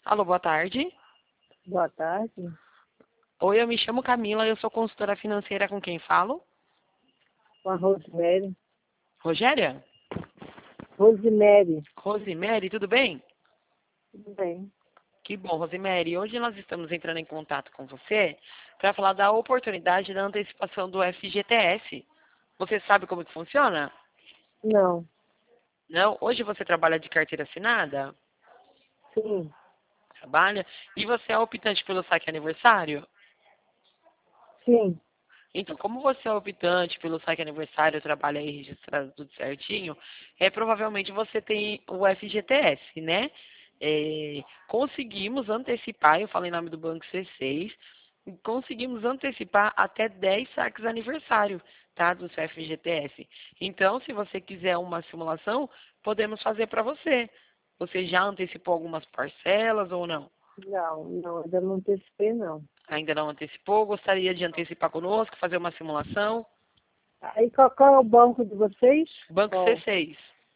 Alô, boa tarde. Boa tarde. Oi, eu me chamo Camila, eu sou consultora financeira com quem falo? Com a Rosemary. Rogéria? Rosemary. Rosemary, tudo bem? Tudo bem. Que bom, Rosemary. Hoje nós estamos entrando em contato com você para falar da oportunidade da antecipação do FGTS. Você sabe como que funciona? Não. Não? Hoje você trabalha de carteira assinada? Sim. Trabalha? E você é optante pelo saque aniversário? Sim. Então, como você é optante pelo saque aniversário, trabalha aí registrado tudo certinho, provavelmente você tem o FGTS, né? Conseguimos antecipar, eu falei em nome do Banco C6, conseguimos antecipar até 10 saques aniversário, tá? Do seu FGTS. Então, se você quiser uma simulação, podemos fazer para você. Você já antecipou algumas parcelas ou não? Não, ainda não antecipei, não. Ainda não antecipou? Gostaria de antecipar conosco, fazer uma simulação? Aí, qual é o banco de vocês? Banco Qual? C6,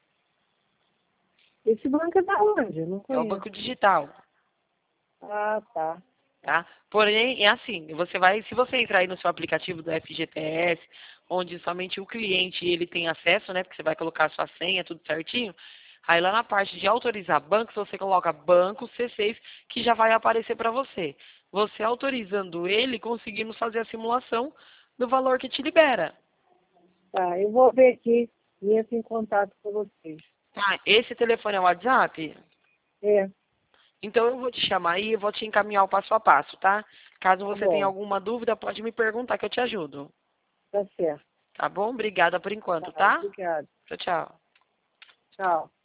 Esse banco é da onde? Eu não é o conheço. banco digital, Ah, tá. tá? Porém, é assim, você vai, se você entrar aí no seu aplicativo do FGTS, onde somente o cliente ele tem acesso, né? Porque você vai colocar a sua senha, tudo certinho. Aí lá na parte de autorizar bancos, você coloca banco C6, que já vai aparecer para você. Você autorizando ele, conseguimos fazer a simulação do valor que te libera. Tá, eu vou ver aqui e entro em contato com vocês. Tá, esse telefone é o WhatsApp? É, Então eu vou te chamar aí e vou te encaminhar o passo a passo, tá? Caso tá você tenha bom. alguma dúvida, pode me perguntar que eu te ajudo. Tá certo. Tá bom? Obrigada por Tá, enquanto, tá? obrigada. Tchau, tchau. Tchau.